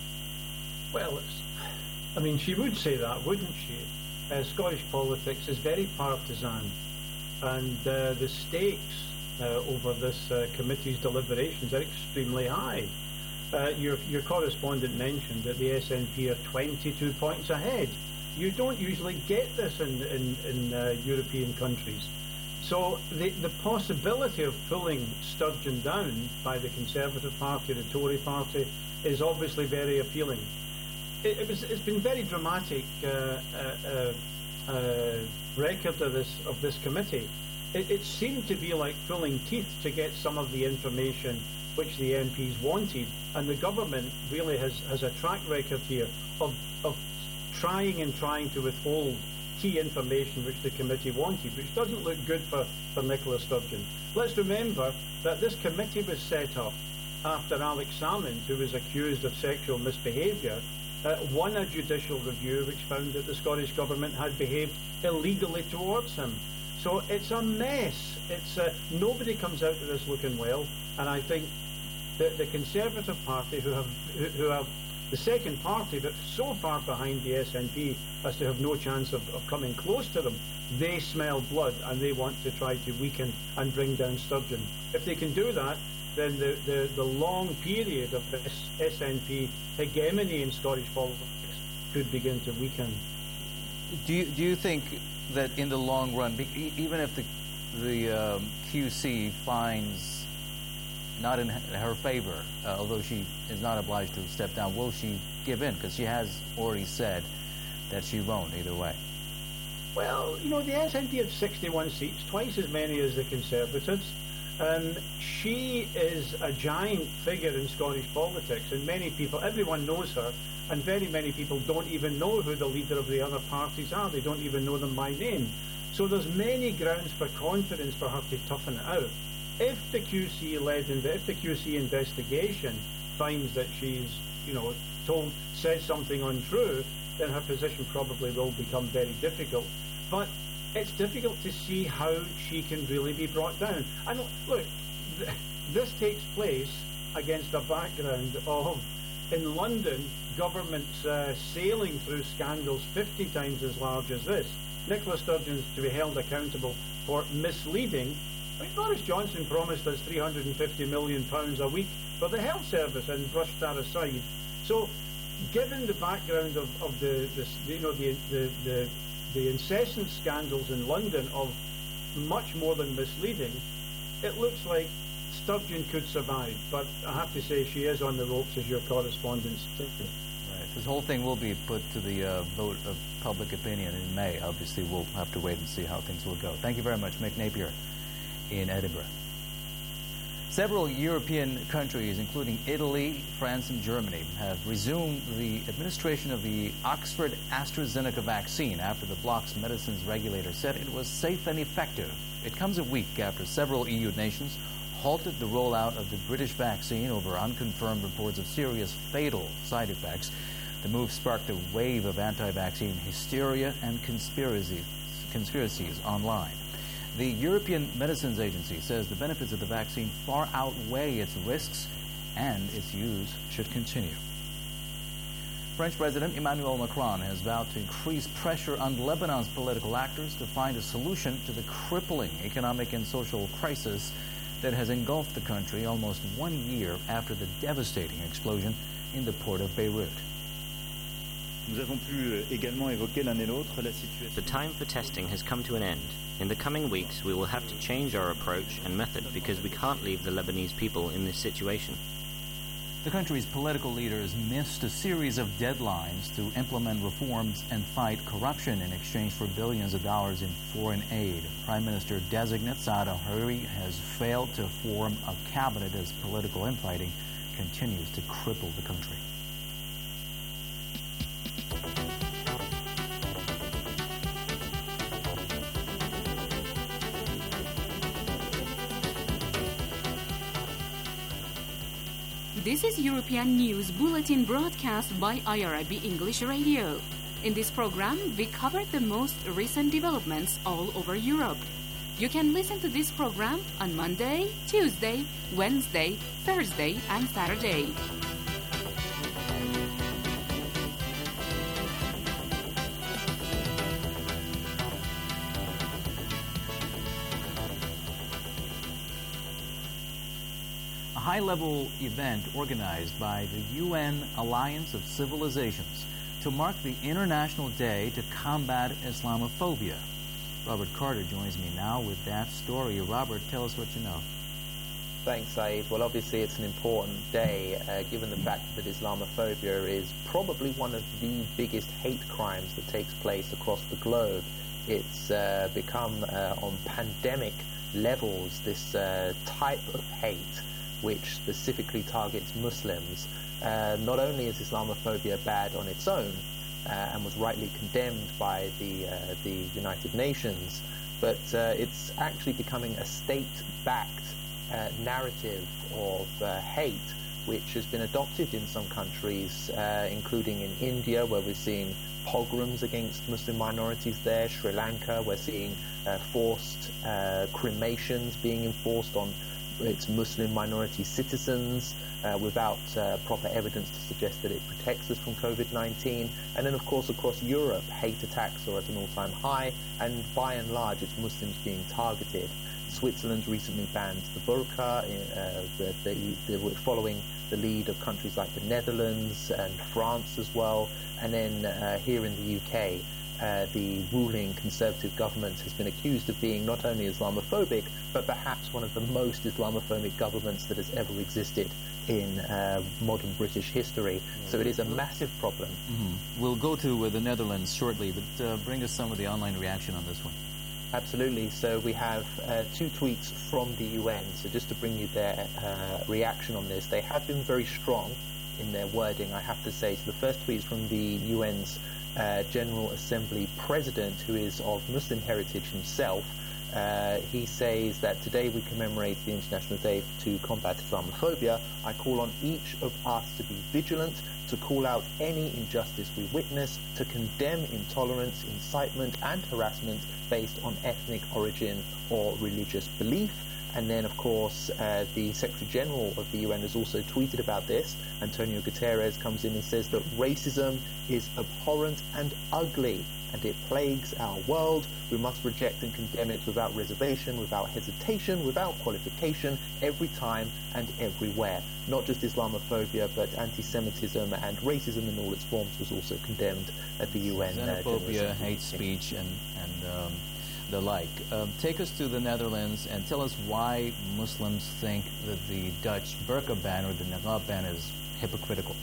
Well, it's, I mean, she would say that, wouldn't she? Uh, Scottish politics is very partisan, and uh, the stakes uh, over this uh, committee's deliberations are extremely high. Uh, your, your correspondent mentioned that the S N P are twenty-two points ahead. You don't usually get this in, in, in uh, European countries. So the, the possibility of pulling Sturgeon down by the Conservative Party, the Tory Party, is obviously very appealing. It, it was, it's been very dramatic uh, uh, uh, uh, record of this, of this committee. It, it seemed to be like pulling teeth to get some of the information which the M Ps wanted, and the government really has, has a track record here of, of trying and trying to withhold key information which the committee wanted, which doesn't look good for, for Nicola Sturgeon. Let's remember that this committee was set up after Alex Salmond, who was accused of sexual misbehaviour, uh, won a judicial review which found that the Scottish Government had behaved illegally towards him. So it's a mess. It's uh, nobody comes out of this looking well, and I think that the Conservative Party, who have who, who have the second party that's so far behind the S N P as to have no chance of, of coming close to them, they smell blood and they want to try to weaken and bring down Sturgeon. If they can do that, then the, the, the long period of this S N P hegemony in Scottish politics could begin to weaken. Do you, do you think that in the long run, even if the, the um, Q C finds not in her favor, uh, although she is not obliged to step down, will she give in? Because she has already said that she won't either way. Well, you know, the S N P have sixty-one seats, twice as many as the Conservatives. Um, she is a giant figure in Scottish politics, and many people, everyone knows her, and very many people don't even know who the leader of the other parties are. They don't even know them by name. So there's many grounds for confidence for her to toughen it out. If the Q C led, if the Q C investigation finds that she's, you know, told, said something untrue, then her position probably will become very difficult. But it's difficult to see how she can really be brought down. And look, th this takes place against a background of, in London, governments uh, sailing through scandals fifty times as large as this. Nicola Sturgeon is to be held accountable for misleading. I mean, Boris Johnson promised us three hundred fifty million pounds a week for the health service and brushed that aside. So, given the background of, of the, the, you know, the, the, the, the incessant scandals in London of much more than misleading, it looks like Sturgeon could survive. But I have to say she is on the ropes, as your correspondent said. Right. This whole thing will be put to the uh, vote of public opinion in May. Obviously, we'll have to wait and see how things will go. Thank you very much, Mick Napier in Edinburgh. Several European countries, including Italy, France, and Germany, have resumed the administration of the Oxford AstraZeneca vaccine after the bloc's medicines regulator said it was safe and effective. It comes a week after several E U nations halted the rollout of the British vaccine over unconfirmed reports of serious fatal side effects. The move sparked a wave of anti-vaccine hysteria and conspiracies, conspiracies online. The European Medicines Agency says the benefits of the vaccine far outweigh its risks and its use should continue. French President Emmanuel Macron has vowed to increase pressure on Lebanon's political actors to find a solution to the crippling economic and social crisis that has engulfed the country almost one year after the devastating explosion in the port of Beirut. The time for testing has come to an end. In the coming weeks, we will have to change our approach and method because we can't leave the Lebanese people in this situation. The country's political leaders missed a series of deadlines to implement reforms and fight corruption in exchange for billions of dollars in foreign aid. Prime Minister-designate Saad al-Hariri has failed to form a cabinet as political infighting continues to cripple the country. This is European News Bulletin broadcast by I R I B English Radio. In this program, we cover the most recent developments all over Europe. You can listen to this program on Monday, Tuesday, Wednesday, Thursday, and Saturday. A high-level event organized by the U N Alliance of Civilizations to mark the International Day to Combat Islamophobia. Robert Carter joins me now with that story. Robert, tell us what you know. Thanks, Saeed. Well, obviously it's an important day, uh, given the fact that Islamophobia is probably one of the biggest hate crimes that takes place across the globe. It's uh, become, uh, on pandemic levels, this uh, type of hate which specifically targets Muslims. Uh, not only is Islamophobia bad on its own, uh, and was rightly condemned by the, uh, the United Nations, but uh, it's actually becoming a state-backed uh, narrative of uh, hate, which has been adopted in some countries, uh, including in India, where we're seeing pogroms against Muslim minorities there. Sri Lanka, we're seeing uh, forced uh, cremations being enforced on its Muslim minority citizens uh, without uh, proper evidence to suggest that it protects us from COVID nineteen. And then, of course, across Europe, hate attacks are at an all-time high, and by and large, it's Muslims being targeted. Switzerland recently banned the burqa, uh, the, the, the, following the lead of countries like the Netherlands and France as well. And then uh, here in the U K, Uh, the ruling Conservative government has been accused of being not only Islamophobic, but perhaps one of the most Islamophobic governments that has ever existed in uh, modern British history. So it is a massive problem. Mm-hmm. We'll go to uh, the Netherlands shortly, but uh, bring us some of the online reaction on this one. Absolutely. So we have uh, two tweets from the U N. So just to bring you their uh, reaction on this, they have been very strong in their wording, I have to say. So the first tweet is from the U N's Uh, General Assembly President, who is of Muslim heritage himself. Uh, he says that today we commemorate the International Day to Combat Islamophobia. I call on each of us to be vigilant, to call out any injustice we witness, to condemn intolerance, incitement and harassment based on ethnic origin or religious belief. And then, of course, uh, the Secretary-General of the U N has also tweeted about this. Antonio Guterres comes in and says that racism is abhorrent and ugly, and it plagues our world. We must reject and condemn it without reservation, without hesitation, without qualification, every time and everywhere. Not just Islamophobia, but anti-Semitism and racism in all its forms was also condemned at the U N. Xenophobia, uh, hate speech, and... and um the like. Um, take us to the Netherlands and tell us why Muslims think that the Dutch burqa ban or the niqab ban is hypocritical.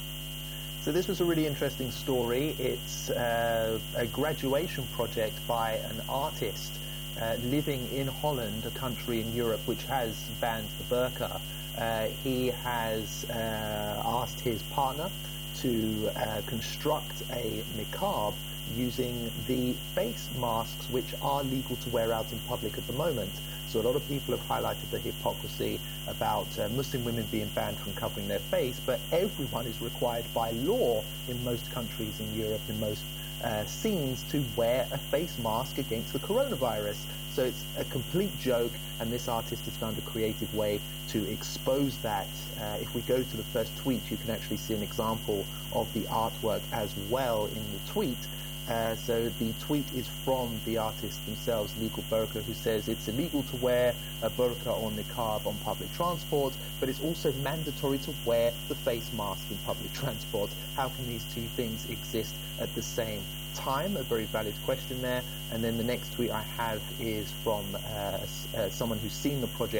So this was a really interesting story. It's uh, a graduation project by an artist uh, living in Holland, a country in Europe which has banned the burqa. Uh, he has uh, asked his partner to uh, construct a niqab using the face masks which are legal to wear out in public at the moment. So a lot of people have highlighted the hypocrisy about uh, Muslim women being banned from covering their face, but everyone is required by law in most countries in Europe, in most uh, scenes, to wear a face mask against the coronavirus. So it's a complete joke, and this artist has found a creative way to expose that. Uh, if we go to the first tweet, you can actually see an example of the artwork as well in the tweet. Uh, so the tweet is from the artists themselves, Legal Burqa, who says it's illegal to wear a burqa or niqab on public transport, but it's also mandatory to wear the face mask in public transport. How can these two things exist at the same time? A very valid question there. And then the next tweet I have is from uh, uh, someone who's seen the project.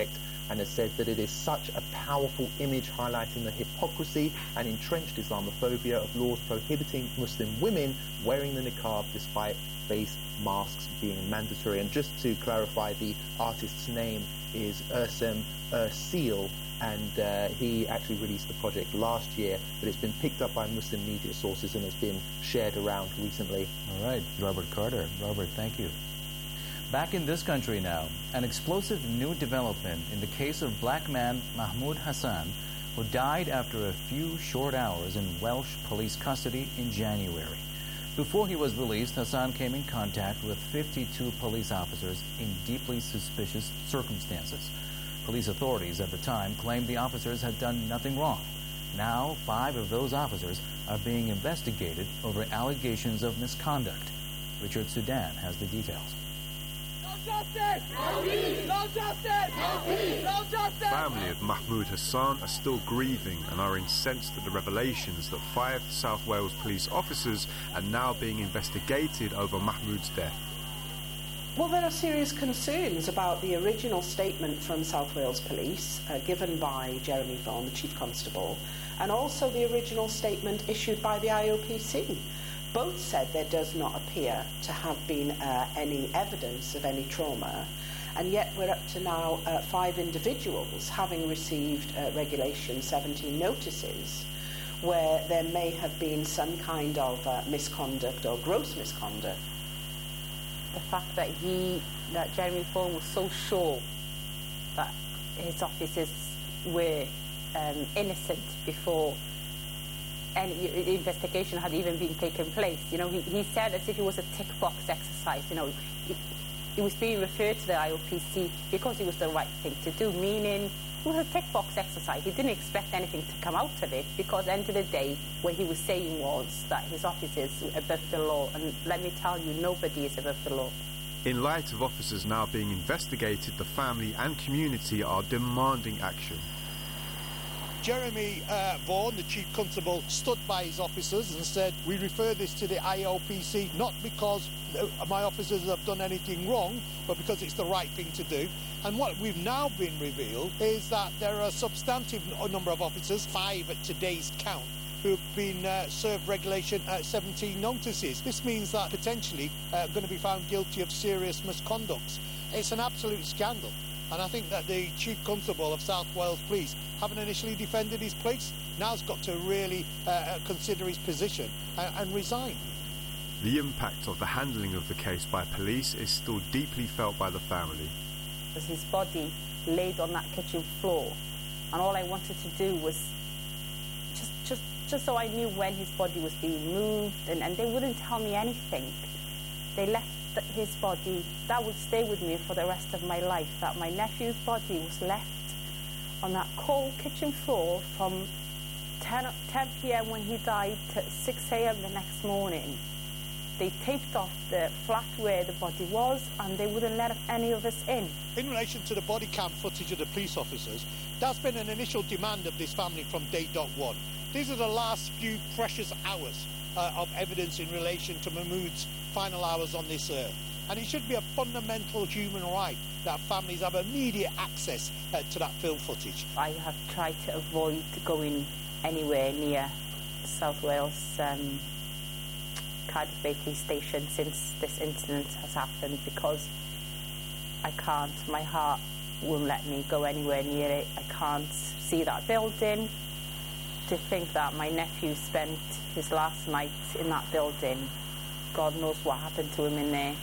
and has said that it is such a powerful image highlighting the hypocrisy and entrenched Islamophobia of laws prohibiting Muslim women wearing the niqab despite face masks being mandatory. And just to clarify, the artist's name is Ursem Ersil, and uh, he actually released the project last year, but it's been picked up by Muslim media sources and has been shared around recently. All right, Robert Carter. Robert, thank you. Back in this country now, an explosive new development in the case of black man Mahmoud Hassan, who died after a few short hours in Welsh police custody in January. Before he was released, Hassan came in contact with fifty-two police officers in deeply suspicious circumstances. Police authorities at the time claimed the officers had done nothing wrong. Now, five of those officers are being investigated over allegations of misconduct. Richard Sudan has the details. Justice! No peace! No justice! No peace! No justice! Family of Mahmoud Hassan are still grieving and are incensed at the revelations that five South Wales police officers are now being investigated over Mahmoud's death. Well, there are serious concerns about the original statement from South Wales Police, uh, given by Jeremy Vaughan, the Chief Constable, and also the original statement issued by the I O P C. Both said there does not appear to have been uh, any evidence of any trauma, and yet we're up to now uh, five individuals having received uh, Regulation seventeen notices where there may have been some kind of uh, misconduct or gross misconduct. The fact that he, that Jeremy Vaughan was so sure that his officers were um, innocent before any investigation had even been taken place. You know, he, he said as if it was a tick box exercise. You know, it, it was being referred to the I O P C because it was the right thing to do, meaning it was a tick box exercise. He didn't expect anything to come out of it because at the end of the day, what he was saying was that his officers were above the law, and let me tell you, nobody is above the law. In light of officers now being investigated, the family and community are demanding action. Jeremy uh, Vaughan, the Chief Constable, stood by his officers and said, we refer this to the I O P C not because my officers have done anything wrong, but because it's the right thing to do. And what we've now been revealed is that there are a substantive number of officers, five at today's count, who have been uh, served Regulation uh, seventeen notices. This means that potentially uh, going to be found guilty of serious misconducts. It's an absolute scandal. And I think that the Chief Constable of South Wales Police, having initially defended his place, now's got to really uh, consider his position and, and resign. The impact of the handling of the case by police is still deeply felt by the family. His body laid on that kitchen floor, and all I wanted to do was just just, just so I knew when his body was being moved, and, and they wouldn't tell me anything. They left his body, that would stay with me for the rest of my life, that my nephew's body was left on that cold kitchen floor from ten p m when he died to six a m the next morning. They taped off the flat where the body was, and they wouldn't let any of us in. In relation to the body cam footage of the police officers, that's been an initial demand of this family from day dot one. These are the last few precious hours uh, of evidence in relation to Mahmoud's final hours on this earth. And it should be a fundamental human right that families have immediate access uh, to that film footage. I have tried to avoid going anywhere near South Wales um, Cardiff Bay Police Station since this incident has happened because I can't, my heart won't let me go anywhere near it. I can't see that building. To think that my nephew spent his last night in that building, God knows what happened to him in there.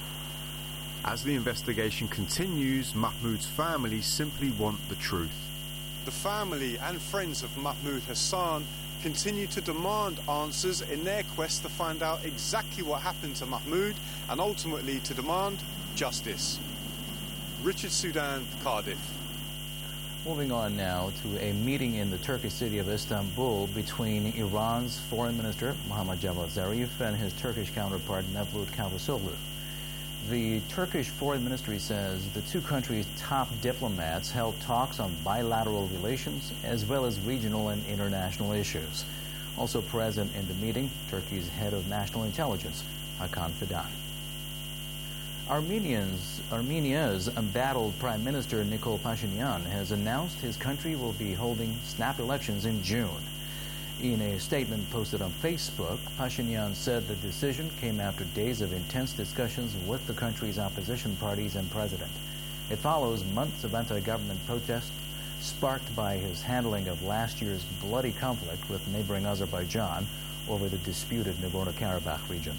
As the investigation continues, Mahmoud's family simply want the truth. The family and friends of Mahmoud Hassan continue to demand answers in their quest to find out exactly what happened to Mahmoud and ultimately to demand justice. Richard Sudan, Cardiff. Moving on now to a meeting in the Turkish city of Istanbul between Iran's Foreign Minister Mohammad Javad Zarif and his Turkish counterpart Mevlut Cavusoglu. The Turkish Foreign Ministry says the two countries' top diplomats held talks on bilateral relations as well as regional and international issues. Also present in the meeting, Turkey's head of national intelligence, Hakan Fidan. Armenians, Armenia's embattled Prime Minister Nikol Pashinyan has announced his country will be holding snap elections in June. In a statement posted on Facebook, Pashinyan said the decision came after days of intense discussions with the country's opposition parties and president. It follows months of anti-government protests sparked by his handling of last year's bloody conflict with neighboring Azerbaijan over the disputed Nagorno-Karabakh region.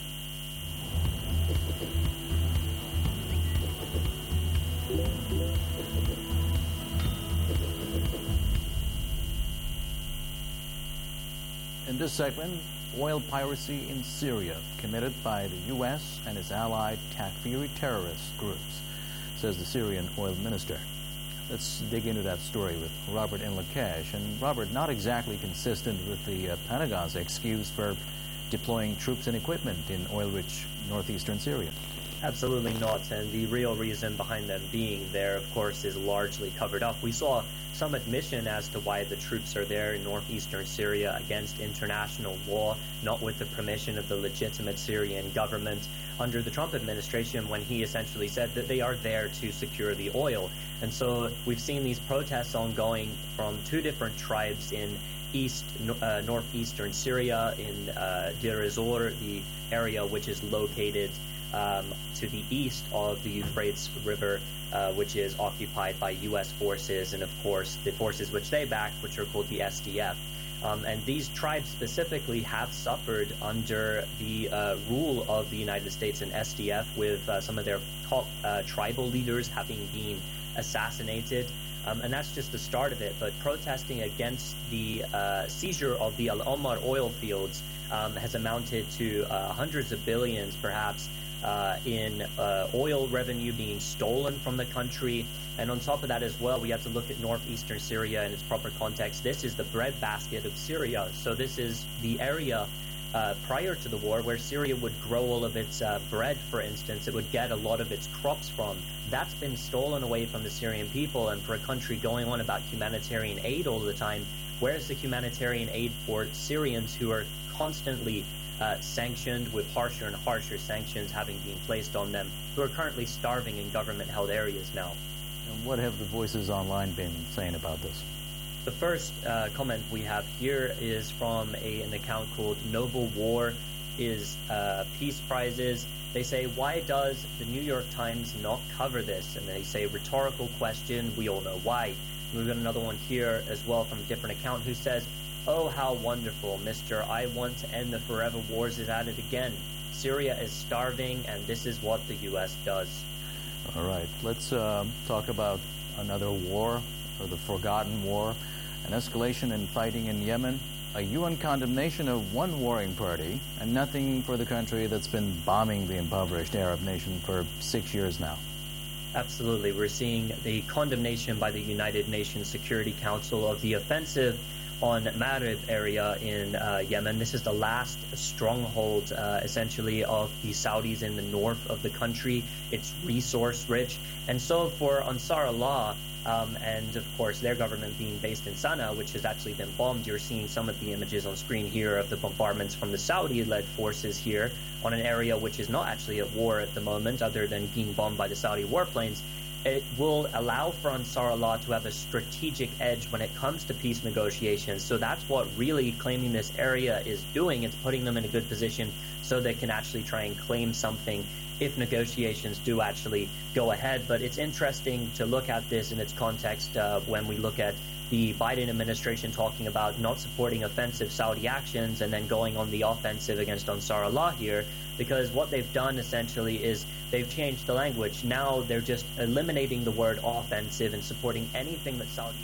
In this segment, oil piracy in Syria, committed by the U S and its allied Takfiri terrorist groups, says the Syrian oil minister. Let's dig into that story with Robert in Lakesh. And Robert, not exactly consistent with the uh, Pentagon's excuse for deploying troops and equipment in oil-rich northeastern Syria. Absolutely not, and the real reason behind them being there, of course, is largely covered up. We saw some admission as to why the troops are there in northeastern Syria against international law, not with the permission of the legitimate Syrian government under the Trump administration, when he essentially said that they are there to secure the oil. And so we've seen these protests ongoing from two different tribes in east, uh, northeastern Syria, in uh, Deir ez-Zor, the area which is located Um, to the east of the Euphrates River, uh, which is occupied by U S forces, and of course the forces which they back, which are called the S D F. Um, and these tribes specifically have suffered under the uh, rule of the United States and S D F, with uh, some of their top uh, tribal leaders having been assassinated. Um, and that's just the start of it. But protesting against the uh, seizure of the Al Omar oil fields um, has amounted to uh, hundreds of billions, perhaps, Uh, in uh, oil revenue being stolen from the country. And on top of that as well, we have to look at northeastern Syria in its proper context. This is the breadbasket of Syria. So this is the area uh, prior to the war where Syria would grow all of its uh, bread, for instance. It would get a lot of its crops from. That's been stolen away from the Syrian people. And for a country going on about humanitarian aid all the time, where's the humanitarian aid for Syrians who are constantly Uh, sanctioned, with harsher and harsher sanctions having been placed on them, who are currently starving in government-held areas now? And what have the voices online been saying about this? The first uh, comment we have here is from a, an account called Noble War is uh, Peace Prizes. They say, why does the New York Times not cover this? And they say, rhetorical question, we all know why. And we've got another one here as well from a different account who says, oh, how wonderful, Mister I want to end the forever wars is at it again. Syria is starving, and this is what the U S does. All right, let's uh, talk about another war, or the forgotten war, an escalation in fighting in Yemen, a U N condemnation of one warring party, and nothing for the country that's been bombing the impoverished Arab nation for six years now. Absolutely. We're seeing the condemnation by the United Nations Security Council of the offensive on Marib area in uh, Yemen. This is the last stronghold, uh, essentially, of the Saudis in the north of the country. It's resource rich. And so for Ansar Allah, um, and of course their government being based in Sana'a, which has actually been bombed, you're seeing some of the images on screen here of the bombardments from the Saudi-led forces here on an area which is not actually at war at the moment, other than being bombed by the Saudi warplanes. It will allow for Ansar Allah to have a strategic edge when it comes to peace negotiations. So that's what really claiming this area is doing. It's putting them in a good position so they can actually try and claim something if negotiations do actually go ahead. But it's interesting to look at this in its context uh, when we look at the Biden administration talking about not supporting offensive Saudi actions and then going on the offensive against Ansar Allah here, because what they've done essentially is they've changed the language. Now they're just eliminating the word offensive and supporting anything that Saudi...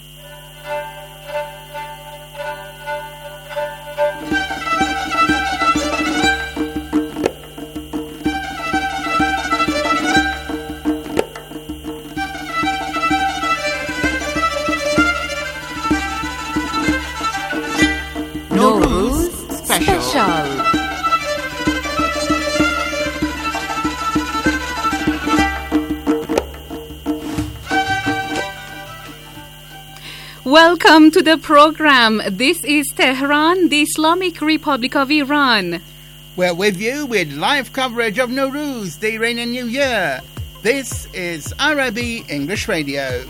Nowruz Special. Special. Welcome to the program. This is Tehran, the Islamic Republic of Iran. We're with you with live coverage of Nowruz, the Iranian New Year. This is R I B English Radio.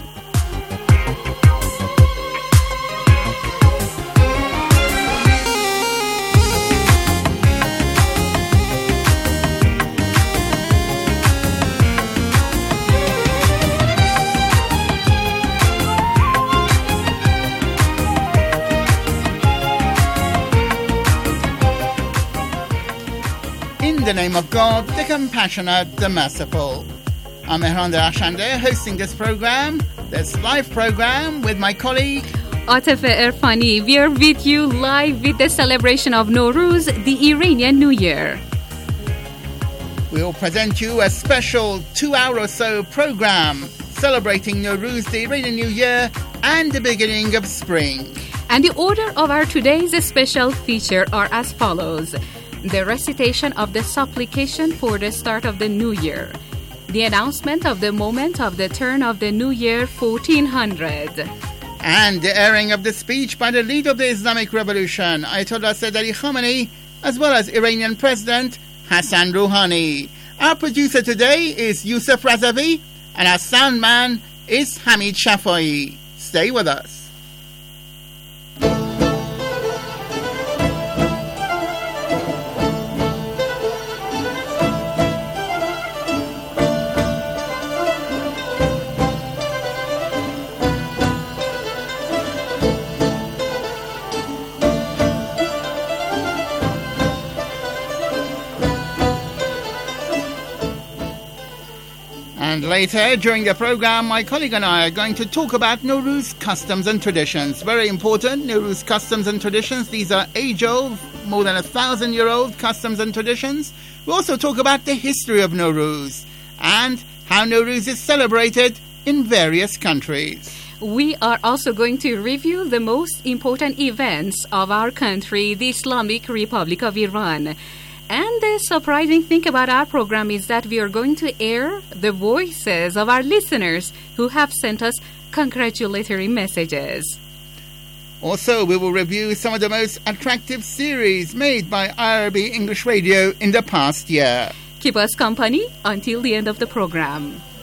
In the name of God, the compassionate, the merciful. I'm Mehran Darashande, hosting this program, this live program with my colleague Atefe Erfani. We are with you live with the celebration of Nowruz, the Iranian New Year. We'll present you a special two-hour or so program celebrating Nowruz, the Iranian New Year, and the beginning of spring. And the order of our today's special feature are as follows: the recitation of the supplication for the start of the new year, the announcement of the moment of the turn of the new year fourteen hundred, and the airing of the speech by the leader of the Islamic Revolution, Ayatollah Sayyid Ali Khamenei, as well as Iranian President Hassan Rouhani. Our producer today is Yusuf Razavi, and our sound man is Hamid Shafai. Stay with us. And later, during the program, my colleague and I are going to talk about Nowruz customs and traditions. Very important, Nowruz customs and traditions. These are age-old, more than a thousand-year-old customs and traditions. We'll also talk about the history of Nowruz and how Nowruz is celebrated in various countries. We are also going to review the most important events of our country, the Islamic Republic of Iran. And the surprising thing about our program is that we are going to air the voices of our listeners who have sent us congratulatory messages. Also, we will review some of the most attractive series made by R I B English Radio in the past year. Keep us company until the end of the program.